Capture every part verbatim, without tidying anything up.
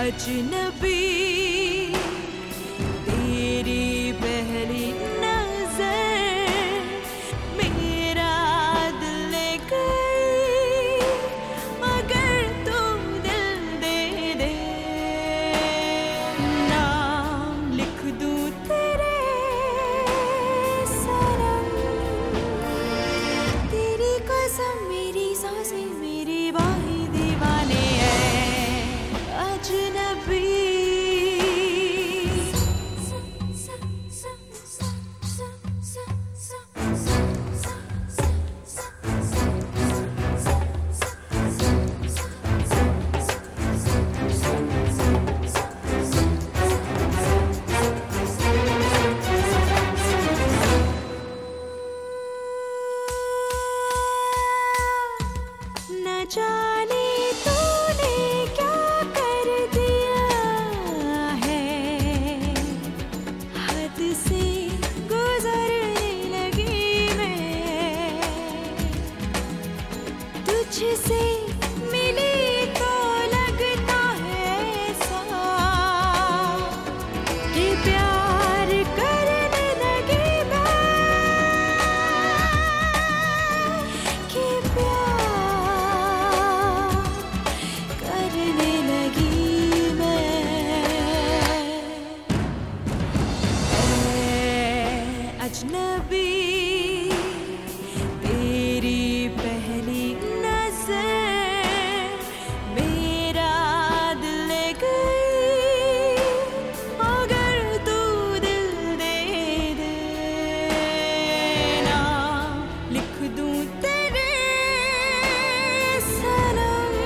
अजनबी तेरी पहली नजर मेरा दिल ले गई, अगर तू दिल दे दे नाम लिख दूं तेरे सनम, तेरी कसम मेरी सांसें मेरी बाहें दीवाने हैं अजनबी। न जाने तूने क्या कर दिया है, हद से गुजरने लगी मैं, तुझसे मिली तो लगता है ऐसा कि प्यार करने लगी मैं, कि प्यार करने लगी मैं। ऐ अजनबी तेरी पहली नजर मेरा दिल ले गई, अगर तू दिल दे दे नाम लिख दूं तेरे सनम,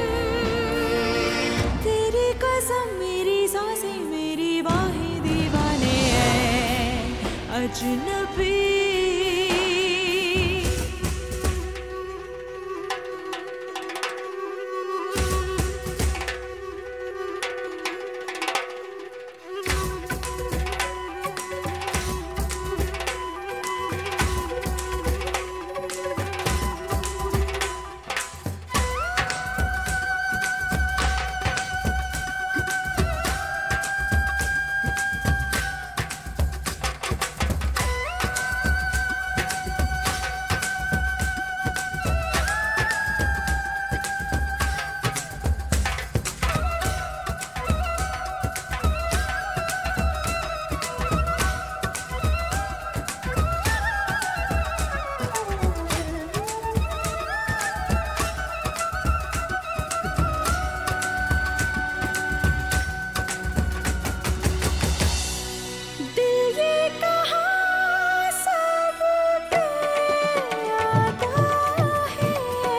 तेरी कसम मेरी सांसें मेरी बाहें दीवाने हैं अजनबी। दिल ये कहाँ सब पे आता है,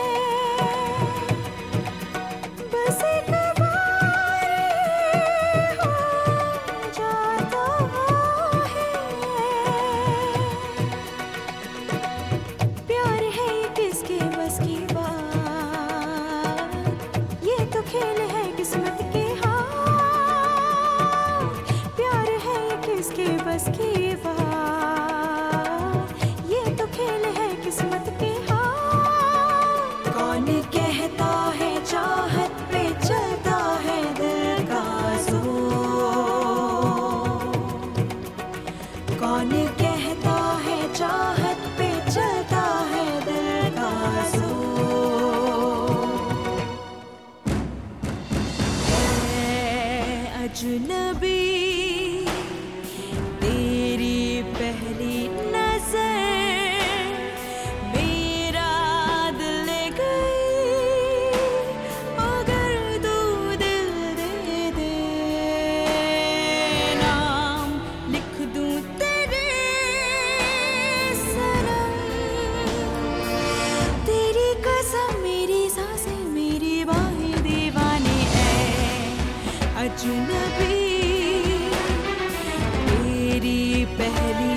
बस एक बार हो जाता है, प्यार है ये किसके बस की बात, ये तो खेल है किस्मत के हाथ, प्यार है ये किसके बस की बात, ये तो खेल है किस्मत के हाथ। कौन कहता है चाहत पे चलता है दिल का जोर, कौन कहता है चाहत पे चलता है दिल का जोर। ऐ अजनबी तेरी पहली नजर मेरा दिल ले गई, अगर तू दिल दे दे नाम लिख दूं तेरे सनम, तेरी कसम मेरी सांसें मेरी बाहें दीवाने हैं अजनबी तेरी पहली